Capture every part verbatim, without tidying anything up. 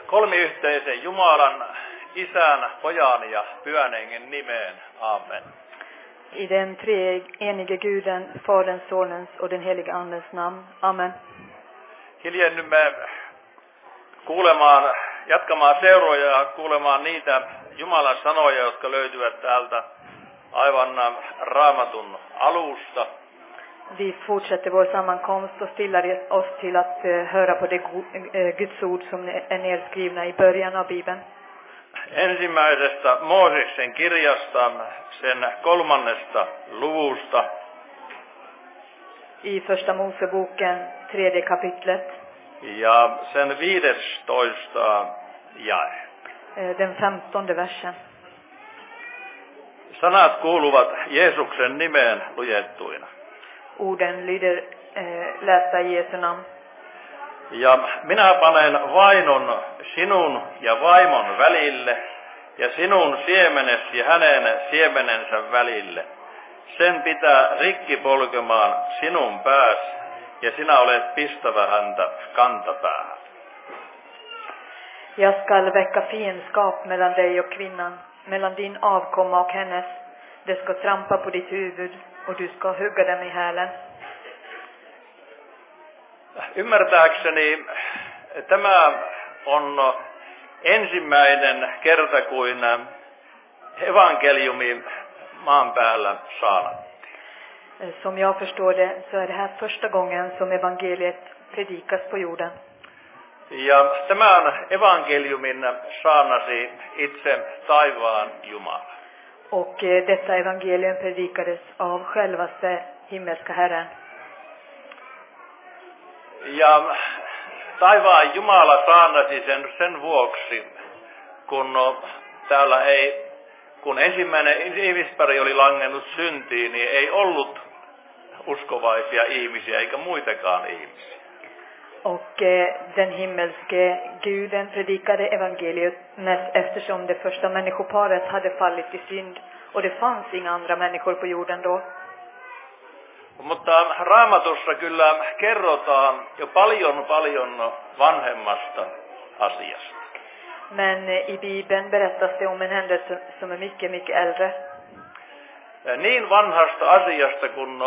Kolmiyhteisen Jumalan, Isän, Pojan ja Pyhän Hengen nimeen. Amen. I den treenige Guden, Faderns, Sonens och den helige Andens namn. Amen. Hiljennymme kuulemaan, jatkamaan seuroja ja kuulemaan niitä Jumalan sanoja, jotka löytyvät täältä aivan Raamatun alusta. Vi fortsätter vår sammankomst och stillar oss till att uh, höra på det uh, Guds ord som är nedskrivna i början av Bibeln. Ensimmäisestä Mooseksen kirjasta, sen kolmannesta luvusta. I första Moseboken, tredje kapitlet. Ja sen viidestoista jae. Uh, den femtonde versen. Sanat kuuluvat Jeesuksen nimeen lujettuina. Orden lyder äh, lästa i Jesu namn. Ja minä panen vainon sinun ja vaimon välille, ja sinun siemenesi ja hänen siemenensä välille. Sen pitää rikki polkemaan sinun pääs, ja sinä olet pistävä häntä kantapäähän. Jag skall väcka fiendskap mellan dig och kvinnan, mellan din avkomma och hennes. Det ska trampa på ditt huvud, och du ska hugga dem i hälen. Ymmärtääkseni tämä on ensimmäinen kerta, kuin evankeliumi maan päällä saarnattiin. Som jag förstår det så är det här första gången som evangeliet predikas på jorden. Ja tämän evankeliumin saarnasi itse taivaan Jumala. Och detta evangelium predikades av självaste himmelska Herren. Ja taivaan Jumala saarnasi sen sen vuoksi, kun täällä ei, kun ensimmäinen ihmispari oli langennut syntiin, niin ei ollut uskovaisia ihmisiä eikä muitakaan ihmisiä. Och eh, den himmelske Guden predikade evangeliet mest eftersom det första människoparet hade fallit i synd och det fanns inga andra människor på jorden då. Mutta Raamatussa kyllä kerrotaan jo paljon paljon vanhemmasta asiasta. Men i Bibeln berättas det om en händelse som är mycket, mycket äldre. Niin vanhasta asiasta, kun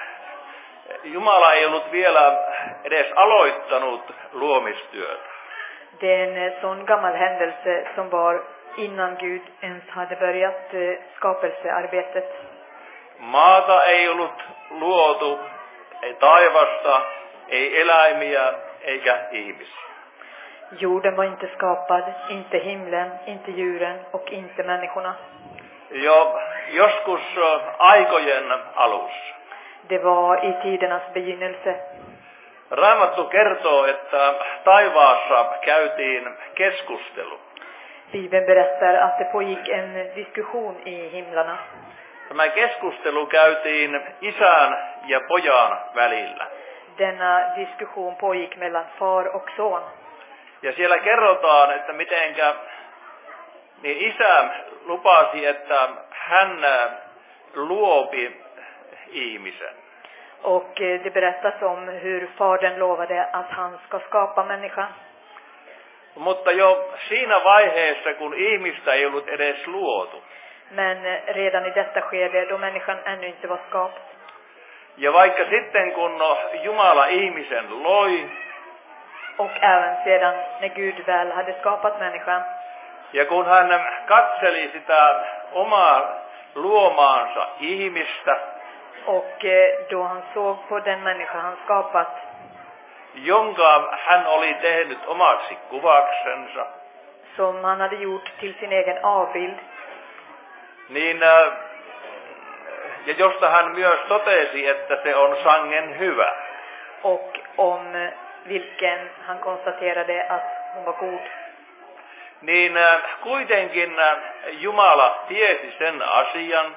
Jumala ei ollut vielä edes aloittanut luomistyötä. Det är en sån gammal händelse som var innan Gud ens hade börjat skapelsearbetet. Maata ei ollut luotu, ei taivasta, ei eläimiä eikä ihmisiä. Jorden var inte skapad, inte himlen, inte djuren och inte människorna. Jo joskus aikojen alussa. Det var i tidernas begynnelse. Raamattu kertoo, että taivaassa käytiin keskustelu. Bibeln berättar att det pågick en diskussion i himlarna. Tämä keskustelu käytiin Isän ja Pojan välillä. Denna diskussion pågick mellan far och son. Ja siellä kerrotaan, että mitenkä niin Isä lupasi, että hän luopi ihmisen. Och det berättas om hur fadern lovade att han ska skapa människan. Mutta jo siinä vaiheessa, kun ihmistä ei ollut edes luotu. Men redan i detta skede, då människan ännu inte var skapt. Ja vaikka sitten, kun Jumala ihmisen loi. Och även sedan när Gud väl hade skapat människan. Ja kun hän katseli sitä omaa luomaansa ihmistä. Och då han såg på den människa han skapat. Jonka hän oli tehnyt omaksi kuvaksensa. Som han hade gjort till sin egen avbild. Niin, ja josta hän myös totesi, että se on sangen hyvä. Och om vilken han konstaterade att hon var god. Niin kuitenkin Jumala tiesi sen asian.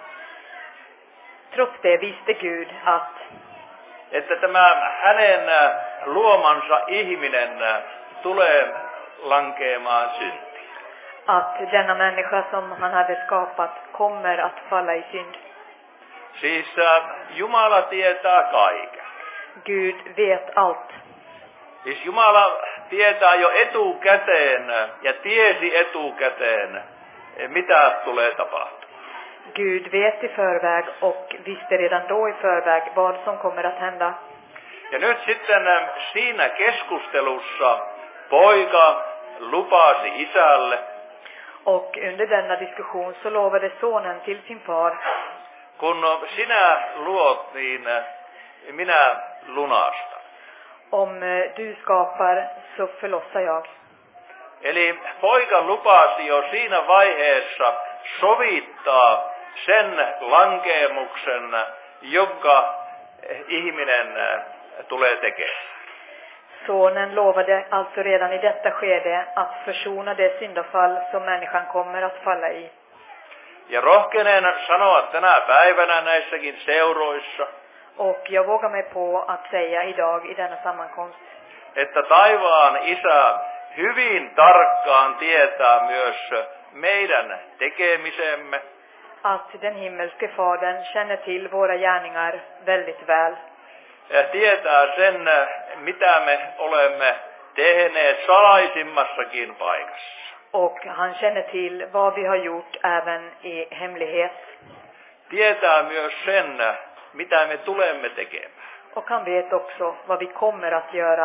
Trots det visste Gud att että tämä hänen luomansa ihminen tulee lankeamaan syntiin. Att denna människa som han hade skapat kommer att falla i synd. Siis Jumala tietää kaiken. Gud vet allt. Siis Jumala tietää jo etukäteen ja tiesi etukäteen, mitä tulee tapahtumaan. Gud vet i förväg och visste redan då i förväg vad som kommer att hända. Ja nyt sitten siinä keskustelussa poika lupasi isälle, Och under denna diskussion så lovade sonen till sin far: kun sinä luot, niin minä lunastan. Om eh, du skapar så förlossar jag. Eli poika lupasi jo siinä vaiheessa sovittaa sen lankeemuksen, jonka ihminen tulee tekemään. Sonen lovade alltså redan i detta skede att försona det syndafall som människan kommer att falla i. Ja rohkenen sanoa tänä päivänä näissäkin seuroissa, Och jag vågar mig på att säga idag i denna sammankomst että taivaan Isä hyvin tarkkaan tietää myös meidän tekemisemme. att den himmelske fadern känner till våra gärningar väldigt väl. Ja tietää sen, mitä me olemme tehneet salaisimmassakin paikassa. Och han känner till vad vi har gjort även i hemlighet. Tietää myös sen, mitä me tulemme tekemään. Och han vet också vad vi kommer att göra.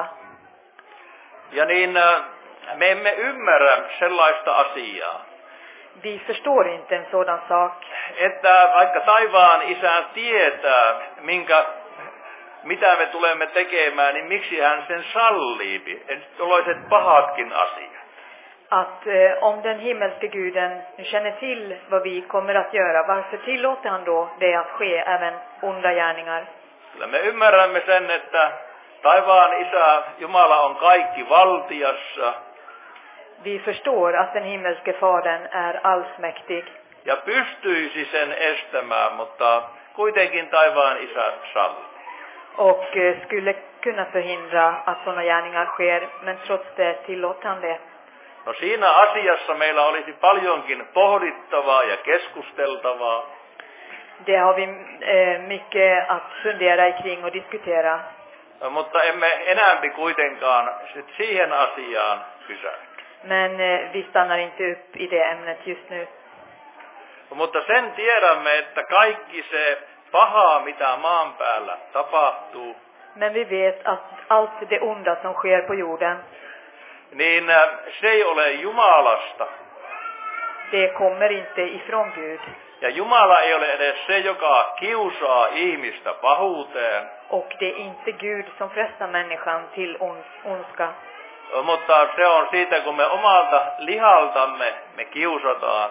Ja niin me emme ymmärrä sellaista asiaa, Vi förstår inte en sådan sak, että vaikka taivaan Isä tietää, minkä, mitä me tulemme tekemään, niin miksi hän sen sallii, tällaiset pahatkin asiat. att eh, om den himmelske guden nu känner till vad vi kommer att göra, varför tillåter han då det att ske, även onda gärningar? Kyllä me ymmärrämme sen, että taivaan Isä, Jumala on kaikki valtiassa Vi förstår att den himmelske fadern är allsmäktig ja pystyisi sen estämään, mutta kuitenkin taivaan Isä sallii. och eh, skulle kunna förhindra att sådana gärningar sker, men trots det tillåter han det. No siinä asiassa meillä olisi paljonkin pohdittavaa ja keskusteltavaa, Det har vi eh, mycket att fundera kring och diskutera. mutta emme enäämpi kuitenkaan sit siihen asiaan pysähdy. Men eh, vi stannar inte upp i det ämnet just nu. Mutta sen tiedämme, että kaikki se paha, mitä maan päällä tapahtuu, Men vi vet att allt det onda som sker på jorden, niin se ei ole Jumalasta. det kommer inte ifrån Gud. Ja Jumala ei ole edes se, joka kiusaa ihmistä pahuuteen, Och det är inte Gud som frestar människan till on- ondska. mutta se on siitä, kun me omalta lihaltamme me kiusataan.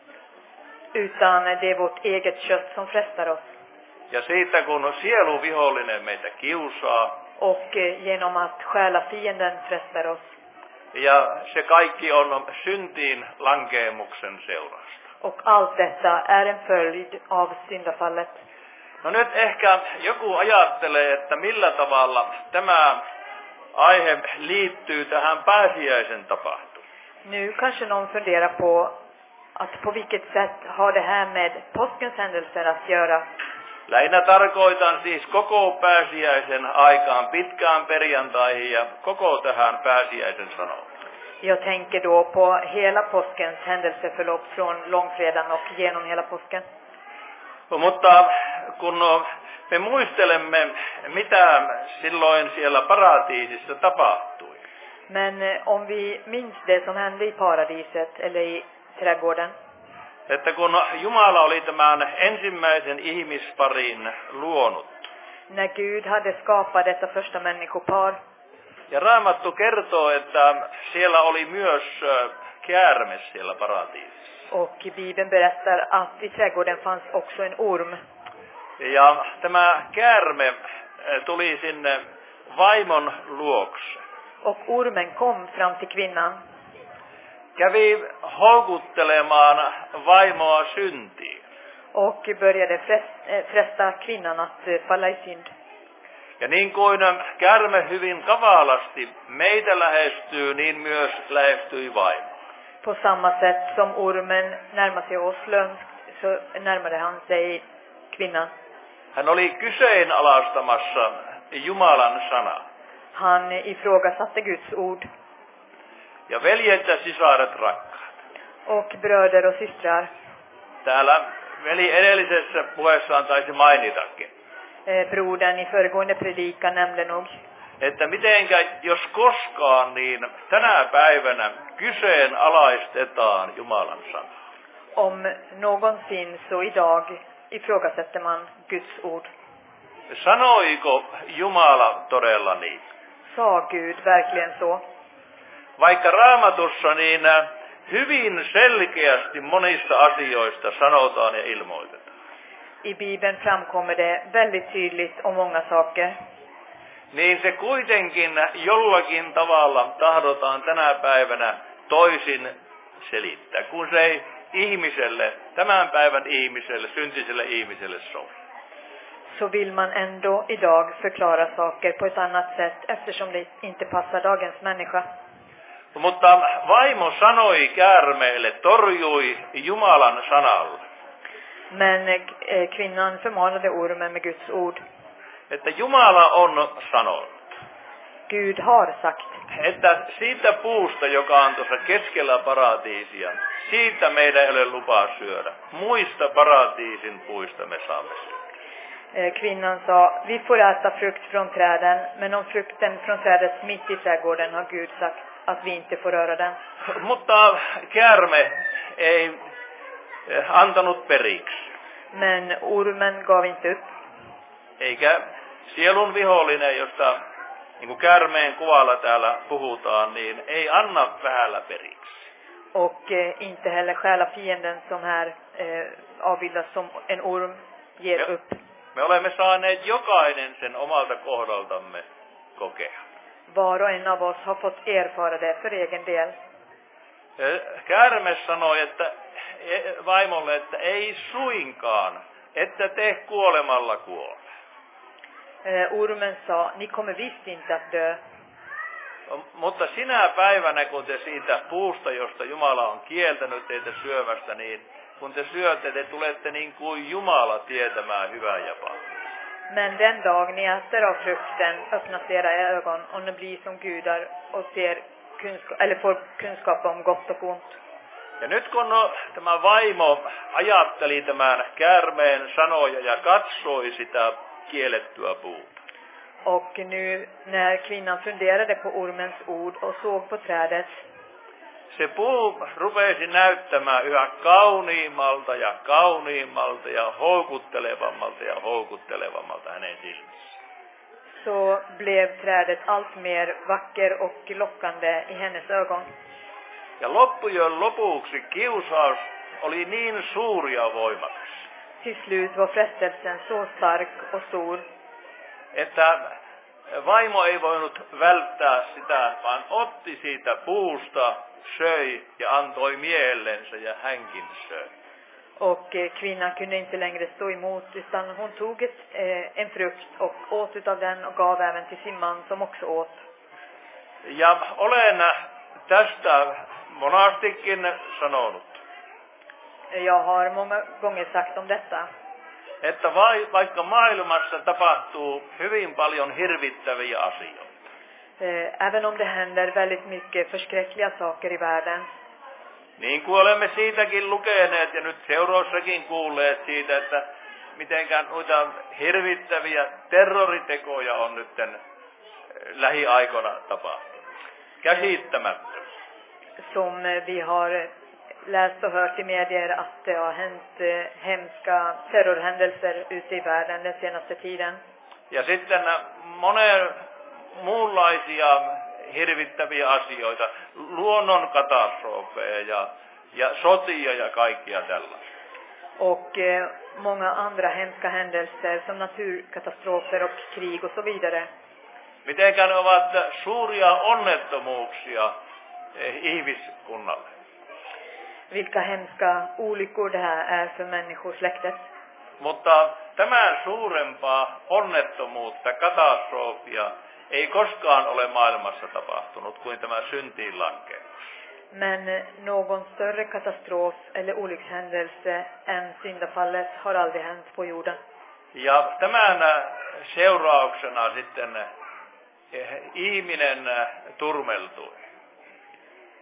Utan det är vårt eget kött som frestar oss. Ja siitä, kun sieluvihollinen meitä kiusaa. Och eh, genom att stjäla fienden frestar oss. Ja se kaikki on syntiin lankeemuksen seurasta. Och allt detta är en följd av syndafallet. No nyt ehkä joku ajattelee, että millä tavalla tämä aihe liittyy tähän pääsiäisen tapahtumaan. Nu kanske någon funderar på att på vilket sätt har det här med påskens händelser att göra. Lähinnä tarkoitan siis koko pääsiäisen aikaan, pitkään perjantaihin ja koko tähän pääsiäisen sanomaan. Jag tänker då på hela påskens händelseförlopp från långfredagen och genom hela påsken. Mutta kun me muistelemme, mitä silloin siellä paratiisissa tapahtui, Men eh, om vi minns det som hände i paradiset eller i trädgården. että kun Jumala oli tämän ensimmäisen ihmisparin luonut, När Gud hade skapat detta första människopar. ja Raamattu kertoo, että siellä oli myös käärme siellä paratiisissa. Och Bibeln berättar att i trädgården fanns också en orm. Ja tämä käärme tuli sinne vaimon luokse. Och ormen kom fram till kvinnan. Kävi houkuttelemaan vaimoa syntiin. Och började frest- eh, fresta kvinnan att eh, falla i synd. Ja niin kuin käärme hyvin kavalasti meitä lähestyy, niin myös lähestyi vaimo. På samma sätt som ormen närmade sig oss lömskt, så närmade han sig kvinnan. Hän oli kyseenalaistamassa Jumalan sanaa. Han ifrågasatte Guds ord. Ja veljet ja sisaret rakkaat. Och bröder och systrar. Täällä veli edellisessä puheessaan taisi mainitakin. Eh, brodern i föregående predikan nämnde nog. Että mitenkä, jos koskaan, niin tänä päivänä kyseenalaistetaan Jumalan sana. Om någonsin så idag ifrågasätter man Guds ord. Sanoiko Jumala todella niin? Sa Gud verkligen så? Vaikka Raamatussa niin hyvin selkeästi monista asioista sanotaan ja ilmoitetaan. I Bibeln framkommer det väldigt tydligt om många saker. Niin se kuitenkin jollakin tavalla tahdotaan tänä päivänä toisin selittää, kun se ei ihmiselle, tämän päivän ihmiselle, syntiselle ihmiselle sovi. Så vill man ändå idag förklara saker på ett annat sätt eftersom det inte passar dagens människa. Mutta vaimo sanoi käärmeelle, torjui Jumalan sanalla. Men eh, kvinnan förmanade ormen med Guds ord. Että Jumala on sanonut. Gud har sagt. Että siitä puusta, joka on tuossa keskellä paratiisia, siitä meidän ei ole lupaa syödä. Muista paratiisin puista me saamme syödä. Eh, kvinnan sa, vi får äta frukt från träden, men om frukten från trädet mitt i trädgården har Gud sagt att vi inte får röra den. Mutta käärme ei antanut periksi. Men ormen gav inte upp. Eikä sielun vihollinen, josta niin kuin käärmeen kuvalla täällä puhutaan, niin ei anna vähällä periksi. Och eh, inte heller själa fienden som här eh, avbildas som en orm ger Me, upp. me olemme saaneet jokainen sen omalta kohdaltamme kokea. Var och en av oss har fått erfara det för egen del. Käärme sanoi että vaimolle, että ei suinkaan, että te kuolemalla kuole. Eh, ormen sa, ni kommer visst inte att dö. Mutta sinä päivänä, kun te siitä puusta, josta Jumala on kieltänyt teitä syövästä, niin kun te syötte, te tulette niin kuin Jumala tietämään hyvää ja pahaa. Men den dag ni äter av frukten öppnas era ögon och ni blir som gudar och ser kunskap, eller får kunskap om gott och ont. Ja nyt kun no, tämä vaimo ajatteli tämän käärmeen sanoja ja katsoi sitä kiellettyä puuta. Och nu när kvinnan funderade på ormens ord och såg på trädet, se puu rupesi näyttämään yhä kauniimmalta ja kauniimmalta ja houkuttelevammalta ja houkuttelevammalta hänen silmissä. Så blev trädet allt mer vacker och lockande i hennes ögon. Ja loppujen lopuksi kiusaus oli niin suuri ja voimakas. Till slut var frestelsen så stark och stor, että vaimo ei voinut välttää sitä, vaan otti siitä puusta, söi ja antoi miehellensä ja hänkin söi. Och eh, kvinnan kunde inte längre stå emot utan hon tog ett, eh, en frukt och åt utav den och gav även till sin man som också åt. Ja olen tästä monastikin sanonut. Jag har många gånger sagt om detta. Että vai, vaikka maailmassa tapahtuu hyvin paljon hirvittäviä asioita. Eh, även om det händer väldigt mycket förskräckliga saker i världen. Niin kuin olemme siitäkin lukeneet ja nyt seuroissakin kuulleet siitä, että mitenkään noita hirvittäviä terroritekoja on nyt lähiaikoina tapahtunut. Käsittämättä. Som vi har läst och hört i medier att det har hänt eh, hemska terrorhändelser ute i världen den senaste tiden. Ja sitten monen muunlaisia hirvittäviä asioita, luonnonkatastrofeja ja, ja sotia ja kaikkia tällaista. Och eh, många andra hemska händelser som naturkatastrofer och krig och så vidare. Mitenkään ne ovat suuria onnettomuuksia eh, ihmiskunnalle. Vilka hemska olyckor det här är för människosläktet. Mutta tämän suurempaa onnettomuutta, katastrofia ei koskaan ole maailmassa tapahtunut kuin tämä syntiin lankemus. Men någon större katastrof eller olyckshändelse än syndafallet har aldrig hänt på jorden. Ja tämän seurauksena sitten ihminen turmeltui.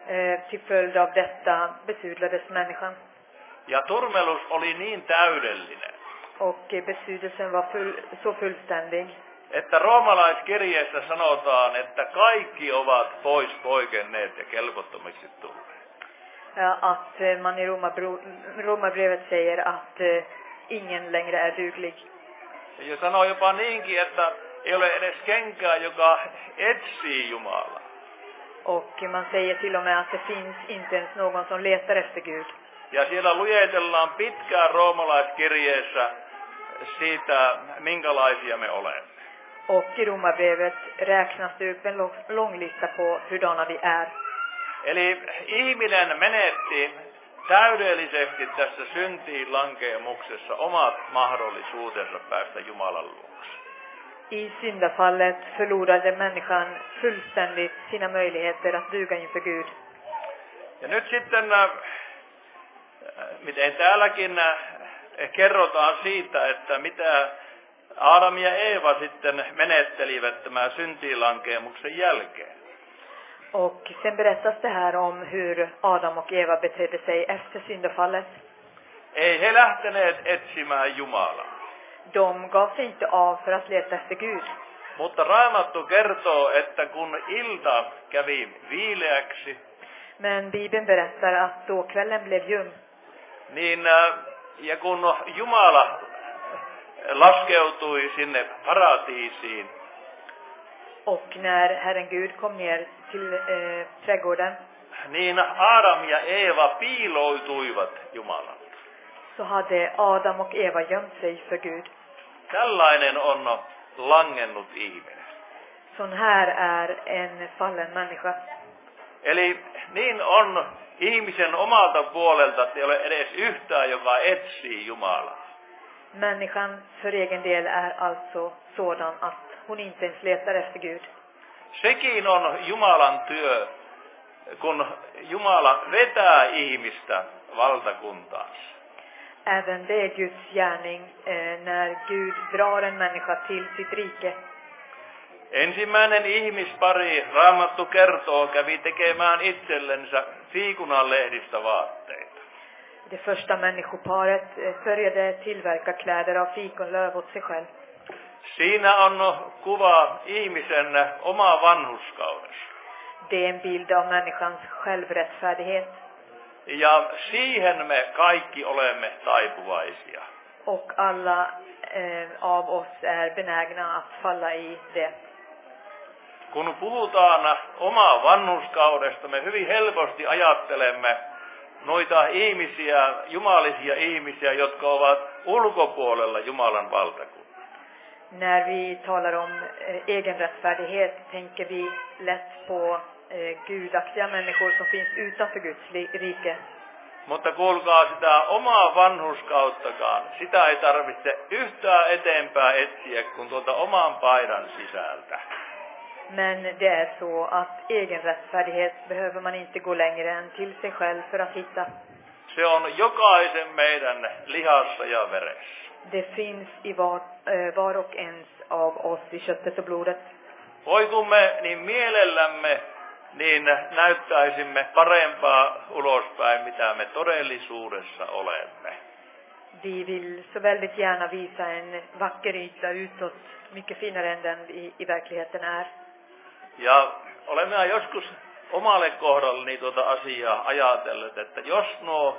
Eh, till följd av detta besudlades människan. Ja turmelus oli niin täydellinen, Och eh, besydelsen var full, så fullständig. että roomalaiskirjeessä sanotaan, että kaikki ovat pois poikenneet ja kelvottomiksi tulleet. Ja, att eh, man i Romarbro- Romarbrevet säger att eh, ingen längre är duglig. Ja sanoo jopa niinkin, että ei ole edes kenkää, joka etsii Jumalaa. Och man säger till och med att det finns inte ens någon som letar efter Gud. Ja siellä luetellaan pitkään roomalaiskirjeessä siitä, minkälaisia me olemme. Och i Romarbrevet räknas det upp en lång, lång lista på hurdana vi är. Eli ihminen menetti täydellisesti tässä syntiin lankeemuksessa omat mahdollisuutensa päästä Jumalan luokse. I syndafallet förlorade människan fullständigt sina möjligheter att duga inför Gud. Ja nyt sitten, äh, miten täälläkin äh, kerrotaan siitä, että mitä Adam ja Eeva sitten menettelivät tämän syntiinlankeemuksen jälkeen. Och sen berättas det här om hur Adam och Eva betedde sig efter syndafallet. Ei he lähteneet etsimään Jumalaa. De gav sig inte av för att leta efter Gud. Mutta Raamattu kertoo, että kun ilta kävi viileäksi, Men Bibeln berättar att då kvällen blev ljum, niin äh, ja kun Jumala laskeutui sinne paratiisiin, och när Herren Gud kom ner till eh, trädgården, niin Adam ja Eeva piiloutuivat Jumalalta. så hade Adam och Eva gömt sig för Gud. Tällainen on langennut ihminen. Sån här är en fallen människa. Eli niin on ihmisen omalta puolelta, että ei ole edes yhtään, joka etsii Jumalaa. Människan för egen del är alltså sådan att hon inte ens letar efter Gud. Sekin on Jumalan työ, kun Jumala vetää ihmistä valtakuntaansa. Även det är Guds gärning eh, när Gud drar en människa till sitt rike. Ensimmäinen ihmispari, Raamattu kertoo, kävi tekemään itsellensä fiikunanlehdistä vaatteita. Det första människoparet eh, började tillverka kläder av fikonlöv åt sig själv. Siinä on kuva ihmisen oma vanhurskaudesta. Det är en bild av människans självrättfärdighet. Ja siihen me kaikki olemme taipuvaisia. Och alla eh, av oss är benägna att falla i det. Kun puhutaan omaa vanhurskaudesta, me hyvin helposti ajattelemme noita ihmisiä, jumalisia ihmisiä, jotka ovat ulkopuolella Jumalan valtakunnan. När vi talar om eh, egenrättfärdighet tänker vi lätt på eh, gudaktiga människor som finns utanför Guds li- rike. Mutta kuulkaa, sitä omaa vanhurskauttakaan, sitä ei tarvitse yhtään eteenpäin etsiä kuin tuolta oman paidan sisältä. Men det är så att egenrättfärdighet behöver man inte gå längre än till sig själv för att hitta. Se on jokaisen meidän lihassa ja veressä. Det finns i var, eh, var och ens av oss i köttet och blodet. Voi kun me niin mielellämme niin näyttäisimme parempaa ulospäin, mitä me todellisuudessa olemme. Vi vill så väldigt gärna visa en vacker yta utåt, mycket finare än den i, i verkligheten är. Ja olemme joskus omalle kohdalleni tuota asiaa ajatelleet, että jos nuo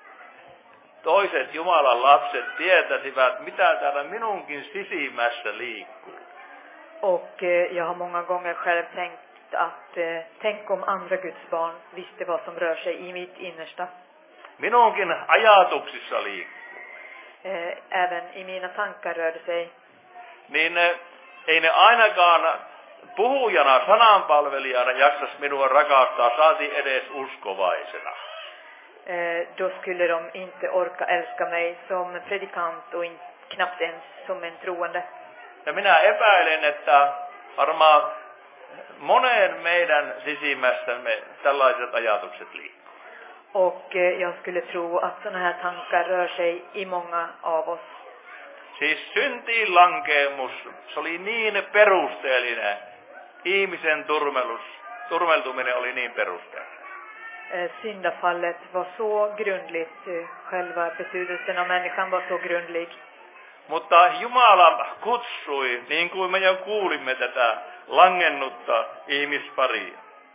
toiset Jumalan lapset tietäisivät, mitä täällä minunkin sisimmässä liikkuu. Och eh, jag har många gånger själv tänkt att eh, tänk om andra Guds barn visste vad som rör sig i mitt innersta. Minunkin ajatuksissa liikkuu. Eh, även i mina tankar rör det sig. Niin ne, ei ne ainakaan puhujana, sananpalvelijana jaksas minua rakastaa, saati edes uskovaisena. Eh, då skulle de inte orka älska mig som predikant och in, knappt ens som en troende. Ja minä epäilen, että varmaan monen meidän sisimmässämme tällaiset ajatukset liikkuu. Och eh, jag skulle tro att sådana här tankar rör sig i många av oss. Siis syntiin lankeemus, se oli niin perusteellinen. Ihmisen turmelus, turmeltuminen oli niin perusteellinen. eh, syndafallet var så grundligt, eh, själva betydelsen av människan var så grundlig. Mutta Jumala kutsui, niin kuin me jo kuulimme, tätä langennutta ihmisparia.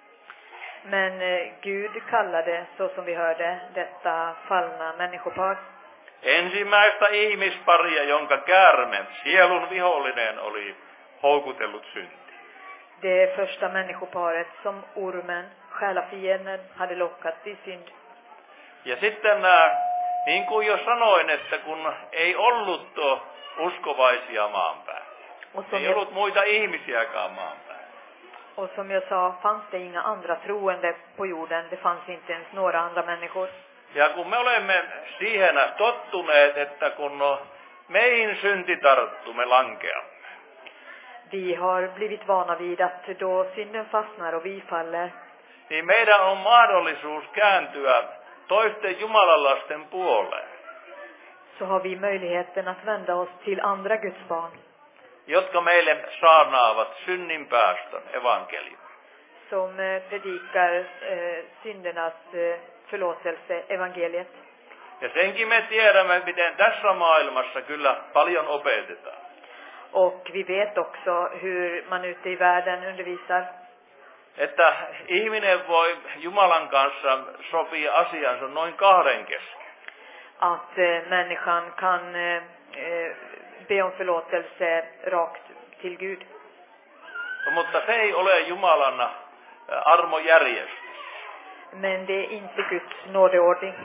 Men eh, Gud kallade, så som vi hörde, detta fallna människopar. Ensimmäistä ihmisparia, jonka käärme, sielun vihollinen, oli houkutellut syntiin. Det första människoparet som ormen, själafienden, hade lockat i synd. Ja sitten, niin kuin jo sanoin, että kun ei ollut uskovaisia maan päällä. Ei ollut muita ihmisiäkään maan päällä. Och som jag sa, fanns det inga andra troende på jorden. Det fanns inte ens några andra människor. Ja kun me olemme siihen tottuneet, että kun meihin synti tarttuu, me lankeamme. Vi har blivit vana vid att då synden fastnar och vi faller. Niin meidän on mahdollisuus kääntyä toisten Jumalan lasten puoleen. Så har vi möjligheten att vända oss till andra Guds barn. Jotka meille saarnaavat synnin päästön evankelium. Som eh, predikar eh, syndernas eh, förlåtelse, evangeliet. Ja senkin me tiedämme, miten tässä maailmassa kyllä paljon opetetaan. Och vi vet också hur man ute i världen undervisar. Että ihminen voi Jumalan kanssa sopia asiansa noin kahden kesken. Att eh, människan kan eh, be om förlåtelse rakt till Gud. No, mutta se ei ole Jumalan armojärjestys. Men det är inte Guds nådeordning.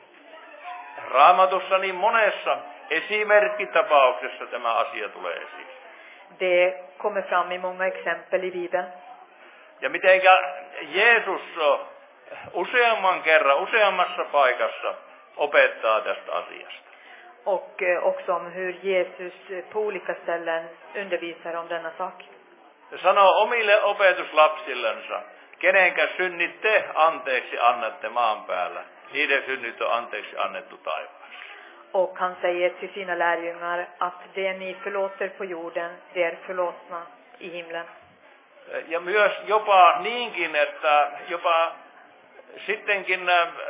Raamatussa niin monessa esimerkkitapauksessa tämä asia tulee esiin. Det kommer fram i många exempel i Bibeln. Ja mitenkä Jeesus useamman kerran, useammassa paikassa opettaa tästä asiasta. Och eh, också om hur Jesus på olika ställen undervisar om denna sak. Se sanoo omille opetuslapsillensa, kenenkä synnit te anteeksi annatte maan päällä, niiden synnit on anteeksi annettu taivaassa. Och han säger till sina lärjungar att det ni förlåter på jorden, det är förlåtna i himlen. Ja myös jopa niinkin, että jopa sittenkin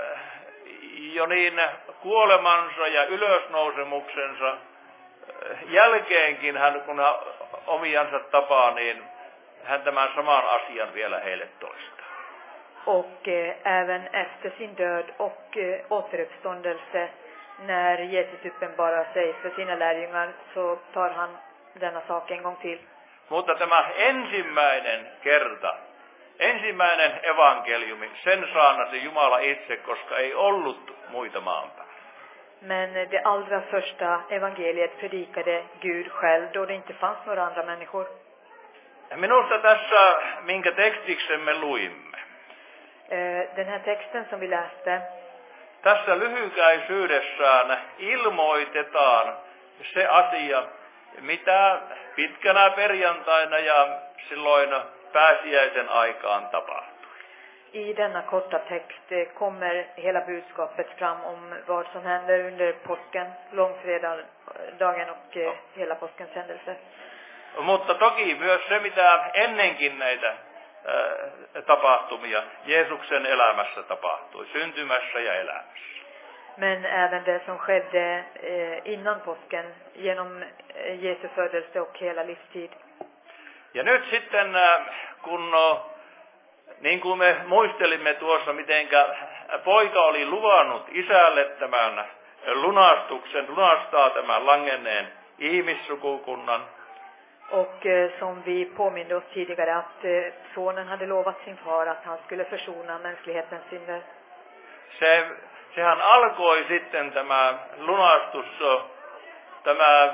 jo niin kuolemansa ja ylösnousemuksensa jälkeenkin hän, kun hän omiansa tapaa, niin hän tämän saman asian vielä heille toistaa. Och eh, även efter sin död och eh, återuppståndelse, när Jesus uppenbarar sig för sina lärjungar, så tar han denna sak en gång till. Mutta tämä ensimmäinen kerta, ensimmäinen evankeliumi, sen saanasi Jumala itse, koska ei ollut muita maan päällä. Men det allra första evangeliet predikade Gud själv, då det inte fanns några andra människor. Minusta tässä, minkä tekstiksemme luimme, Eh, Den här texten som vi läste, tässä lyhykäisyydessään ilmoitetaan se asia, mitä pitkänä perjantaina ja silloin pääsiäisen aikaan tapahtui. i denna korta text eh, kommer hela budskapet fram om vad som händer under påsken, långfredagen och eh, hela påskens händelse. Mutta toki myös se, mitä ennenkin näitä äh, tapahtumia Jeesuksen elämässä tapahtui, syntymässä ja elämässä. Men även det som skedde eh, innan påsken, genom eh, Jesu födelse och hela livstid. Ja nyt sitten, äh, kun no, niin kuin me muistelimme tuossa, mitenkä poika oli luvannut isälle tämän lunastuksen, lunastaa tämän langenneen ihmissukukunnan. Och eh, som vi påminner oss tidigare att eh, sonen hade lovat sin far att han skulle försona mänsklighetens synder. Se, sehän alkoi sitten tämä lunastus, tämä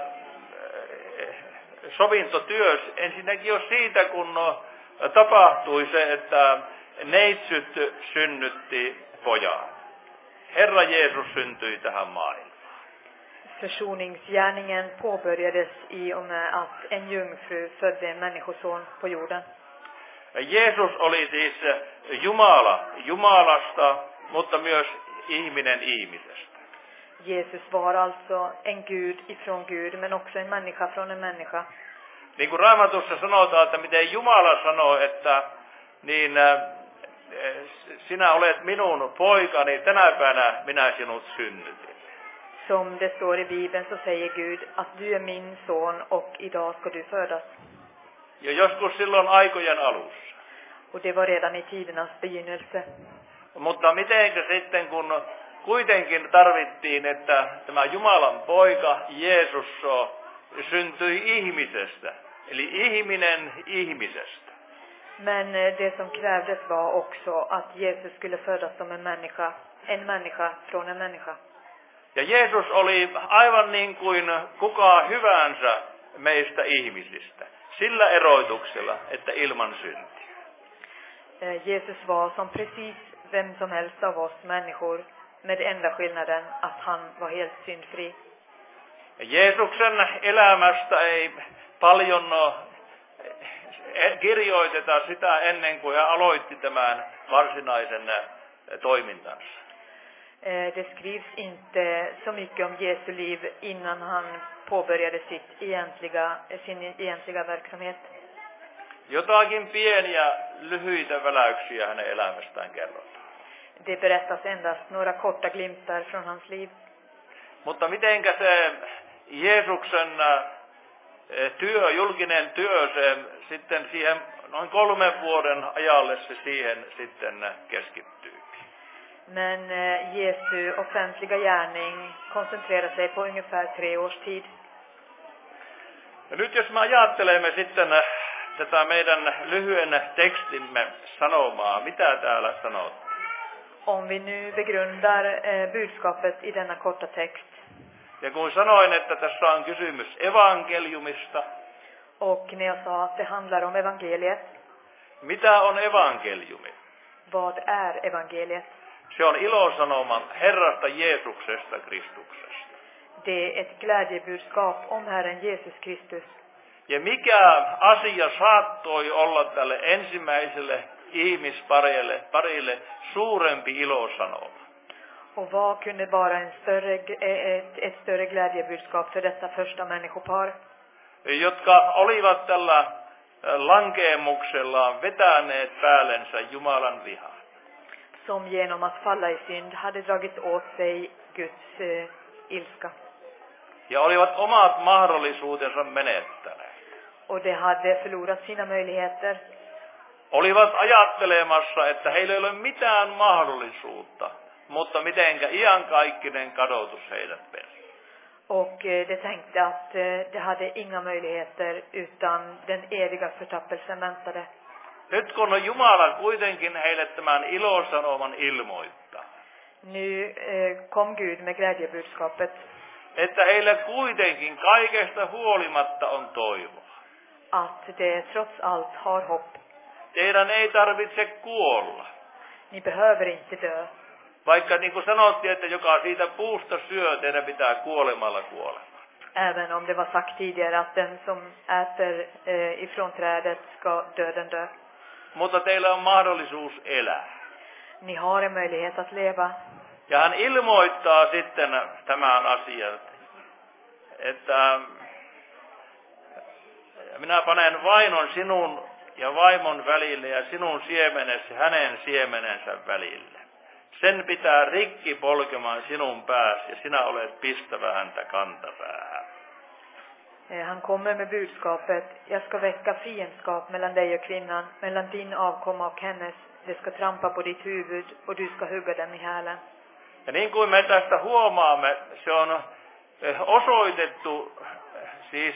sovintotyö ensinnäkin jo siitä, kun tapahtui se, että neitsyt synnytti pojan. Herra Jeesus syntyi tähän maailmaan. Försoningsgärningen påbörjades i och med att en jungfru födde en människoson på jorden. Jeesus oli siis Jumala Jumalasta, mutta myös ihminen ihmisestä. Jesus var alltså en Gud ifrån Gud, men också en människa från en människa. Niin kuin Raamatussa sanotaan, että miten Jumala sanoo, että niin sinä olet minun poikani, tänä päivänä minä sinut synnytin. Som det står i Bibeln så säger Gud att du är min son och idag ska du födas. Ja joskus silloin aikojen alussa. Och det var redan i tidernas begynnelse. Mutta mitenkä sitten kun kuitenkin tarvittiin, että tämä Jumalan poika Jeesus syntyi ihmisestä, eli ihminen ihmisestä. Men det som krävdes var också att Jesus skulle födas som en människa, en människa från en människa. Ja Jeesus oli aivan niin kuin kuka hyvänsä meistä ihmisistä, sillä eroituksella, että ilman syntiä. Jesus var som precis vem som helst av oss människor, med enda skillnaden att han var helt syndfri. Jeesuksen elämästä ei paljon kirjoiteta sitä ennen kuin hän aloitti tämän varsinaisen toimintansa. Det skrivs inte så mycket om Jesu liv innan han påbörjade sitt egentliga, sin egentliga verksamhet. Jotakin pieniä lyhyitä väläyksiä hänen elämästään kerrotaan. Det berättas endast några korta glimtar från hans liv. Mutta mitenkä se Jeesuksen työ, julkinen työ, se sitten siihen noin kolmen vuoden ajalle se siihen sitten keskittyy. Men Jesu offentliga gärning koncentrerar sig på ungefär tre års tid. Ja nyt jos me ajattelemme sitten tätä meidän lyhyen tekstimme sanomaa, mitä täällä sanottiin? Om vi nu begrundar eh, budskapet i denna korta text. Ja kun sanoin, että tässä on kysymys evankeliumista. Och när jag sa att det handlar om evangeliet. Mitä on evankeliumi? Vad är evangeliet? Se on ilosanoma Herrasta Jeesuksesta Kristuksesta. Det är ett glädjebudskap om Herren Jesus Kristus. Ja mikä asia saattoi olla tälle ensimmäiselle ihmisparille parille suurempi ilosanoma? Och vad kunde vara en större, ett, ett större glädjebudskap för detta första människopar? Jotka olivat tällä lankeemuksellaan vetäneet päällensä Jumalan vihaa. Som genom att falla i synd hade dragit åt sig Guds eh, ilska. Ja olivat omat mahdollisuutensa menettäneet. Och de hade förlorat sina möjligheter. Olivat ajattelemassa, että heillä ei ole mitään mahdollisuutta, mutta mitenkä iankaikkinen kadotus heidät peri. Och eh, de tänkte att eh, de hade inga möjligheter utan den eviga förtappelsen väntade. Nyt kun Jumala kuitenkin heille tämän ilosanoman ilmoittaa. Nu eh, kom Gud med glädjebudskapet. Että heille kuitenkin kaikesta huolimatta on toivoa. Att det trots allt har hopp. Teidän ei tarvitse kuolla. Ni behöver inte dö. Vaikka niin kuin sanottiin, että joka siitä puusta syö, teidän pitää kuolemalla kuolla. Även om det var sagt tidigare att den som äter eh, ifrån trädet ska döden dö. Mutta teillä on mahdollisuus elää. Ni har en möjlighet att leva. Ja hän ilmoittaa sitten tämän asian, että minä panen vainon sinun ja vaimon välille ja sinun siemenesi hänen siemenensä välille. Sen pitää rikki polkemaan sinun pääsi ja sinä olet pistävä häntä kantapäähän. Han kommer med budskapet: jag ska väcka fiendskap mellan dig och kvinnan, mellan din avkomma och hennes. De ska trampa på ditt huvud och du ska hugga dem i hälen. Ja niin kuin me tästä huomaamme, se on osoitettu siis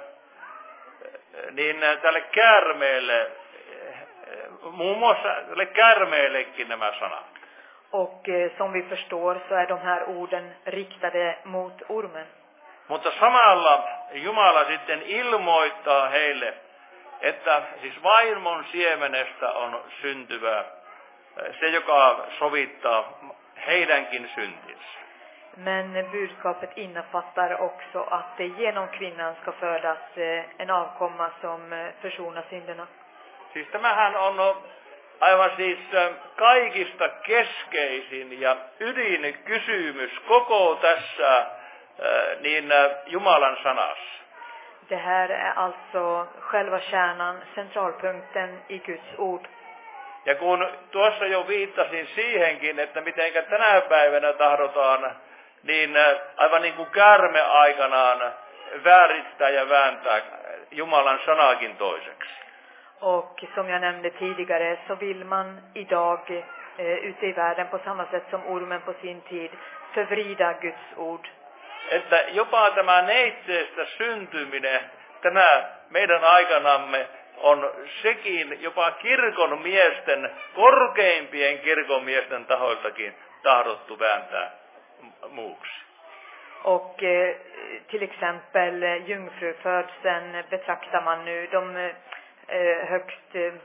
niin tälle käärmeelle, muun muassa tälle käärmeellekin nämä sanat. Och eh, som vi förstår så är de här orden riktade mot ormen. Mutta samalla Jumala sitten ilmoittaa heille, että siis vaimon siemenestä on syntyvä se, joka sovittaa heidänkin syntinsä. Men budskapet innefattar också att det genom kvinnan ska födas eh, en avkomma som eh, försonar synderna. Siis tämähän on aivan siis kaikista keskeisin ja ydinkysymys koko tässä niin Jumalan sanassa. Det här är alltså själva kärnan, centralpunkten i Guds ord. Ja kun tuossa jo viittasin siihenkin, että mitenkä tänä päivänä tahdotaan, niin aivan niin kuin käärme aikanaan vääristää ja vääntää Jumalan sanakin toiseksi. Och som jag nämnde tidigare så vill man idag eh, ute i världen på samma sätt som ormen på sin tid förvrida Guds ord. Että jopa tämä neitseestä syntyminen tänä meidän aikanamme on sekin jopa kirkon miesten, korkeimpien kirkon miesten tahoiltakin tahdottu vääntää muuksi. Och eh, till exempel eh, jungfrufödseln betraktar man nu de eh, högst, eh,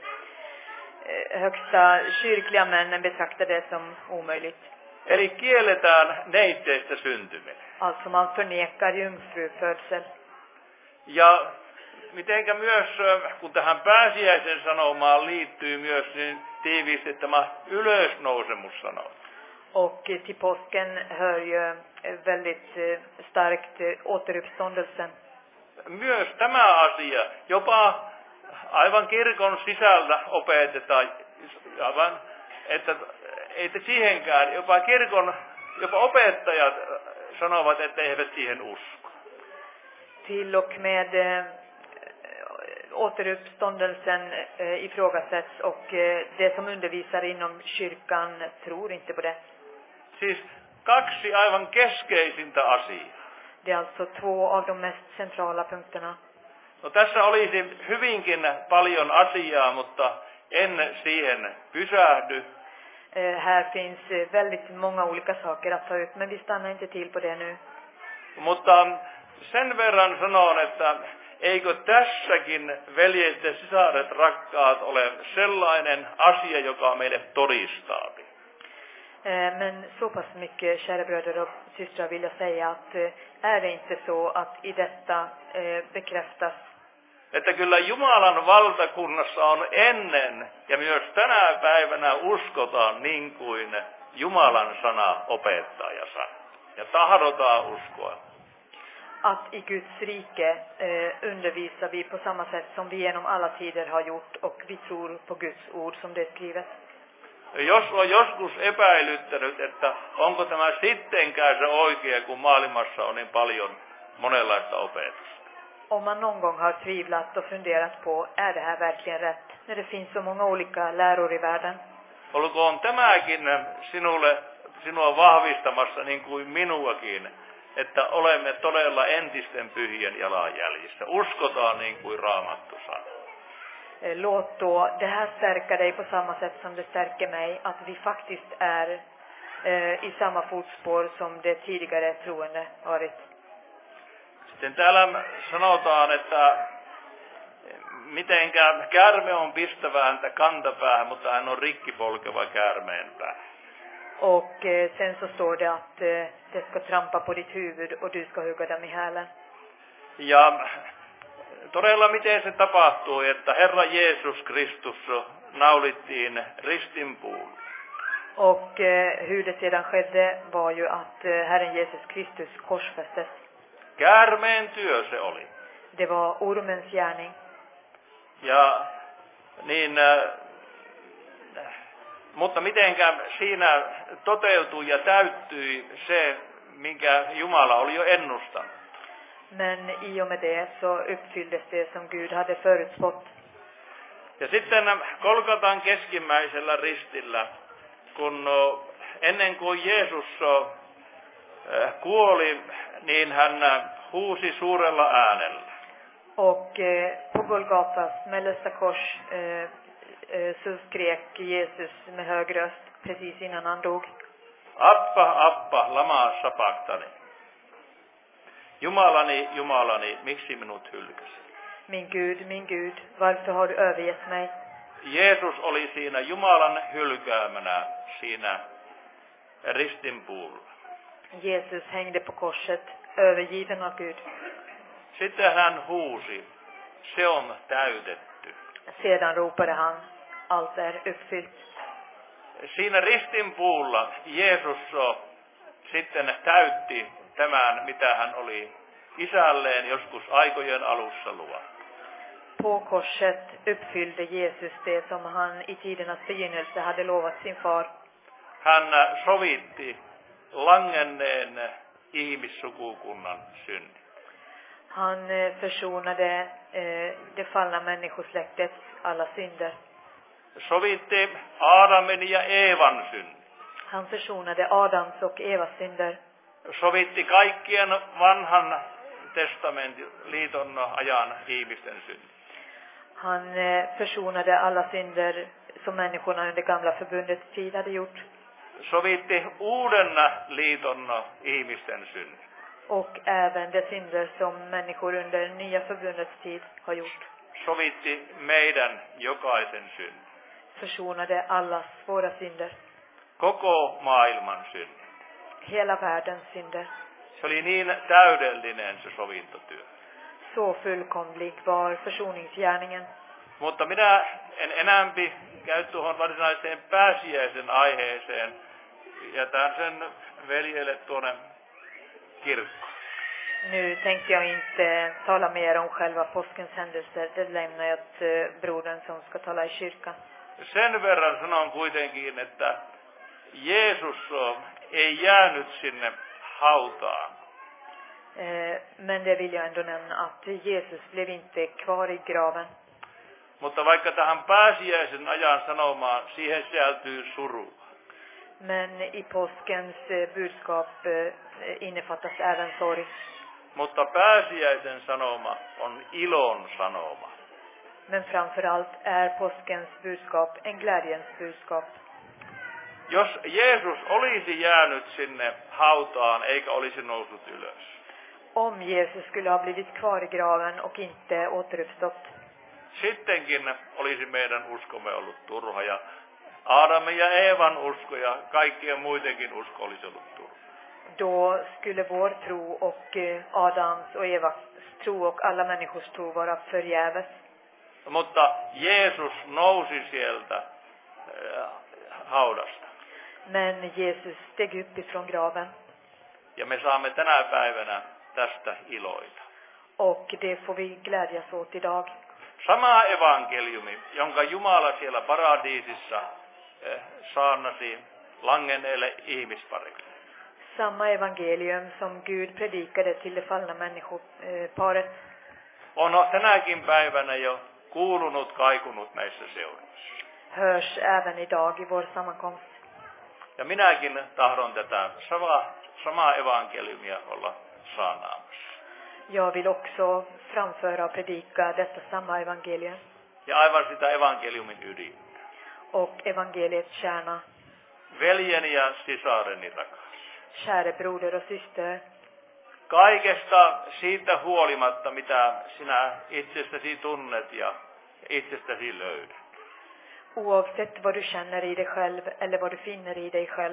högsta kyrkliga männen betraktar det som omöjligt. Eli kielletään neitseestä syntyminen. Alltså man förnekar jungfrufödsel. Ja mitenkä myös, kun tähän pääsiäisen sanomaan liittyy myös niin tiiviisti tämä ylösnousemussanoma. Och till påsken hör ju väldigt starkt återuppståndelsen. Myös tämä asia, jopa aivan kirkon sisältä opetetaan, aivan, että ei siihenkään, jopa kirkon, jopa opettajat sanovat, että eivät siihen usko. Till och med äh, återuppståndelsen äh, ifrågasätts och äh, det som undervisar inom kyrkan tror inte på det. Siis kaksi aivan keskeisintä asiaa. Det är alltså två av de mest centrala punkterna. No tässä olisi hyvinkin paljon asiaa, mutta en siihen pysähdy. Eh, här finns eh, väldigt många olika saker att ta upp, men vi stannar inte till på det nu. Mutta sen verran sanon, että eikö tässäkin veljet ja sisaret rakkaat ole sellainen asia, joka meille todistaa. Eh, men så pass mycket, kära bröder och systrar, vill jag säga att eh, är det inte så att i detta eh, bekräftas että kyllä Jumalan valtakunnassa on ennen ja myös tänä päivänä uskotaan niin kuin Jumalan sana opettaa ja sana. Ja tahdotaan uskoa. Att i Guds rike eh, undervisar vi på samma sätt som vi genom alla tider har gjort, och vi tror på Guds ord som det är skrivet. Jos on joskus epäilyttänyt, että onko tämä sittenkään se oikea, kun maailmassa on niin paljon monenlaista opetusta. Om man någon gång har tvivlat och funderat på, är det här verkligen rätt, när det finns så många olika läror i världen? Olkoon tämäkin sinulle, sinua vahvistamassa niin kuin minuakin, että olemme todella entisten pyhien jalanjäljissä. Uskotaan niin kuin Raamattu sanoo. Låt då det här stärka dig på samma sätt som det stärker mig, att vi faktiskt är eh, i samma fotspår som det tidigare troende varit. Sitten täällä sanotaan, että mitenkä käärme on pistävä häntä kantapäähän, mutta hän on rikki polkeva käärmeenpää. Och eh, sen så står det att eh, det ska trampa på ditt huvud och du ska hugga dem i hälen. Ja todella miten se tapahtui, että Herra Jeesus Kristus naulittiin ristinpuulle. Och eh, hur det sedan skedde var ju att eh, Herren Jesus Kristus korsfästes. Käärmeen työ se oli. Det var ormens gärning. Ja niin, äh, mutta mitenkä siinä toteutui ja täyttyi se, minkä Jumala oli jo ennustanut. Men i och med det så uppfylldes det som Gud hade förutspått. Ja sitten Golgatan keskimmäisellä ristillä, kun ennen kuin Jeesus kuoli, niin hän huusi suurella äänellä. Och eh, på Golgatas mellersta kors eh, eh, så skrek Jesus med hög röst precis innan han dog. Appa, appa, lama sapaktani. Jumalani, Jumalani, miksi minut hylkäsit? Min Gud, min Gud, varför har du övergett mig? Jeesus oli siinä Jumalan hylkäämänä siinä ristinpuulla. Jesus hängde på korset, övergiven av Gud. Sitten hän huusi, se on täytetty. Sedan ropade han, allt är uppfyllt. Siinä ristinpuulla Jeesus sitten täytti tämän, mitä hän oli isälleen joskus aikojen alussa luo. på korset uppfyllde Jesus det som han i tidernas begynnelse hade lovat sin far. Hän sovitti langenneen ihmissukukunnan synnit. Han eh, försonade eh, det fallna människosläktets alla synder. Sovitti Aadamin ja Eevan synnit. Han försonade Adams och Evas synder. Sovitti kaikkien vanhan testamentin liiton ajan ihmisten synnit. Han eh, försonade alla synder som människorna under gamla förbundets tid hade gjort. Sovitti uuden liiton ihmisten synnit. Och även de synder som människor under nya förbundets tid har gjort. Sovitti meidän jokaisen synnit. Försonade allas våra synder. Koko maailman synnit. Hela världens synder. Se oli niin täydellinen se sovintotyö. Så fullkomlig var försoningsgärningen. Mutta minä en enämpi käy tuohon varsinaiseen pääsiäisen aiheeseen. Jätän sen veljelle tuonne kirkkoon. Nu tänkte jag inte tala mer om själva påskens händelser. Det lämnar jag till brodern som ska tala i kyrkan. Sen verran sanon kuitenkin, että Jeesus ei jäänyt sinne hautaan. Men det vill jag ändå nämna att Jesus blev inte kvar i graven. Mutta vaikka tähän pääsiäisen ajan sanomaan, siihen sisältyy suru. Men i påskens budskap innefattas även sorg. Mutta pääsiäisen sanoma on ilon sanoma. Men framförallt är påskens budskap en glädjens budskap. Jos Jeesus olisi jäänyt sinne hautaan eikä olisi noussut ylös. Om Jesus skulle ha blivit kvar i graven och inte återuppstått. Sittenkin olisi meidän uskomme ollut turha ja Aadamin ja Eevan usko ja kaikkien muidenkin usko olisi ollut turha. Då skulle vår tro och Adams och Evas tro och alla människors tro vara förgäves. Mutta Jeesus nousi sieltä äh, haudasta. Men Jesus steg upp ifrån graven. Ja me saamme tänä päivänä tästä iloita. Och det får vi glädjas åt idag. Sama evankeliumi, jonka Jumala siellä paradiisissa äh, saarnasi langenneelle ihmisparille. Samma evangelium som Gud predikade till det fallna människoparet. On tänäkin päivänä jo kuulunut, kaikunut näissä seuroissa. Hörs även idag i vår sammankomst. Ja minäkin tahdon tätä samaa, samaa evankeliumia olla saanaamassa. Jag vill också framföra och predika detta samma evangelium. Ja aivan sitä evankeliumin ydintä. Och evangeliets kärna. Veljeni ja sisareni rakas. Käre broder och syster. Kaikesta siitä huolimatta, mitä sinä itsestäsi tunnet ja itsestäsi löydät. Oavsett vad du känner i dig själv eller vad du finner i dig själv.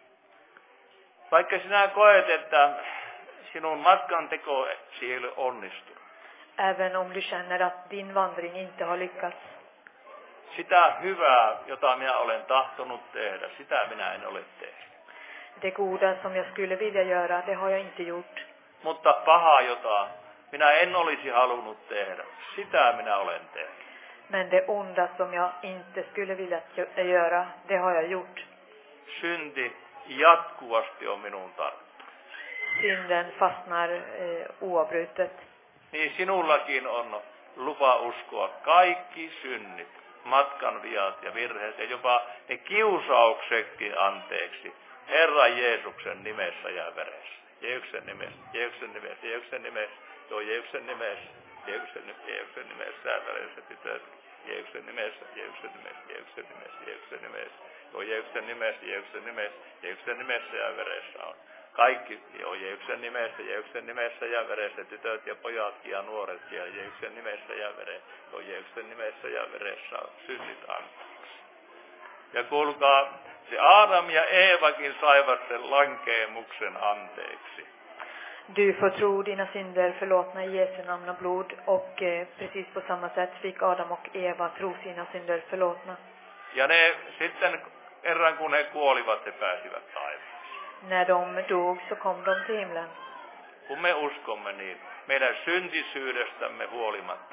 Vaikka sinä koet, että sinun matkan teko ei ole onnistunut. Även om du känner att din vandring inte har lyckats. Sitä hyvää, jota minä olen tahtonut tehdä, sitä minä en ole tehnyt. Det goda som jag skulle vilja göra, det har jag inte gjort. Mutta pahaa, jota minä en olisi halunnut tehdä, sitä minä olen tehnyt. Men det onda som jag inte skulle vilja göra, det har jag gjort. Synti jatkuvasti on minun tarttunut. Synden fastnar eh, oavbrutet. Niin sinullakin on lupa uskoa kaikki synnit, matkan viat ja virheet ja jopa ne kiusauksetkin anteeksi. Herran Jeesuksen nimessä ja veressä. Jeesuksen nimessä, Jeesuksen nimessä, Jeesuksen nimessä, joo Jeesuksen nimessä, Jeesuksen nimessä, Jeesuksen nimessä ja veressä tytöt. Jeesuksen nimessä, Jeesuksen nimessä, Jeesuksen nimessä, Jeesuksen nimessä, joo Jeesuksen nimessä, Jeesuksen nimessä, Jeesuksen nimessä ja veressä on. Kaikki, joo Jeesuksen nimessä, Jeesuksen nimessä ja veressä tytöt ja pojatkin ja nuoret ja Jeesuksen nimessä ja veressä, joo Jeesuksen nimessä ja veressä on synnit anteeksi. Ja kuulkaa, se Adam ja Eevakin saivat sen lankeemuksen anteeksi. Du får tro dina synder förlåtna i Jesu namn och blod. Och eh, precis på samma sätt fick Adam och Eva tro sina synder förlåtna. Ja ne sitten kerran kun he kuolivat, he pääsivät taivaaseen. När de dog så kom de till himlen. Kun me uskomme niin, meidän syntisyydestämme huolimatta,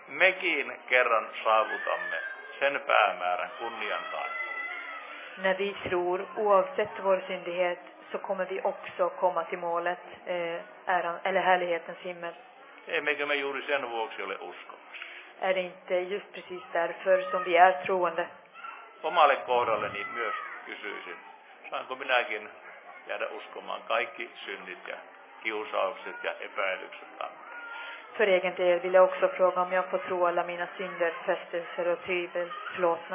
mekin kerran saavutamme sen päämäärän kunnian tai. När vi tror, oavsett vår syndighet, så kommer vi också komma till målet, eh, äran, eller härlighetens himmel. Emmekö me juuri sen vuoksi ole uskomassa? Är det inte just precis därför som vi är troende? Omalle kohdalleni myös kysyisin, saanko minäkin jäädä uskomaan kaikki synnit ja kiusaukset ja epäilykset antaa? För egen del vill jag också fråga om jag får tro alla mina synder, frestelser och tvivel förlåtna.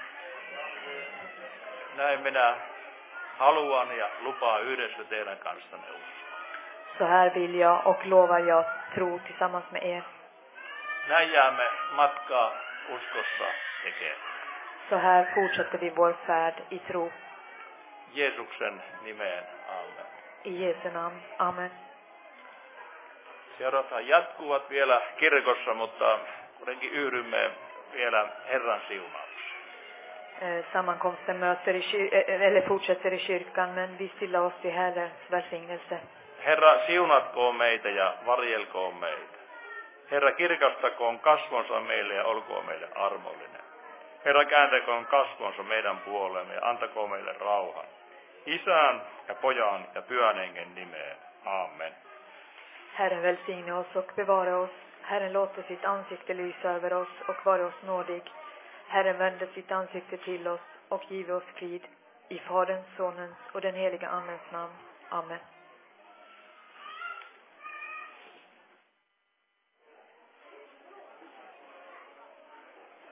Näin minä haluan ja lupaan yhdessä teidän kanssanne uskoa. Så här vill jag och lovar jag tro tillsammans med er. Näin jäämme matkaa uskossa tekemään. Så här fortsätter vi vår färd i tro. Jeesuksen nimeen, amen. I Jesu namn, amen. Seurataan jatkuvat vielä kirkossa, mutta kuitenkin yhdymme vielä Herran siunaukseen. Eh, sammankomsten möter i kyr- eh, eller fortsätter i kyrkan, men vi stillar oss i Herrens välsignelse. Herra, siunatkoon meitä ja varjelkoon meitä. Herra, kirkastakoon kasvonsa meille ja olkoon meille armollinen. Herra, kääntäkoon kasvonsa meidän puolemme ja antakoon meille rauhan. Isän ja Pojan ja Pyhän Hengen nimeen. Amen. Herren välsigne oss och bevara oss. Herren låter sitt ansikte lysa över oss och vara oss nådig. Herren vänder sitt ansikte till oss och giver oss frid. I Faderns, Sonens och den heliga Andens namn. Amen.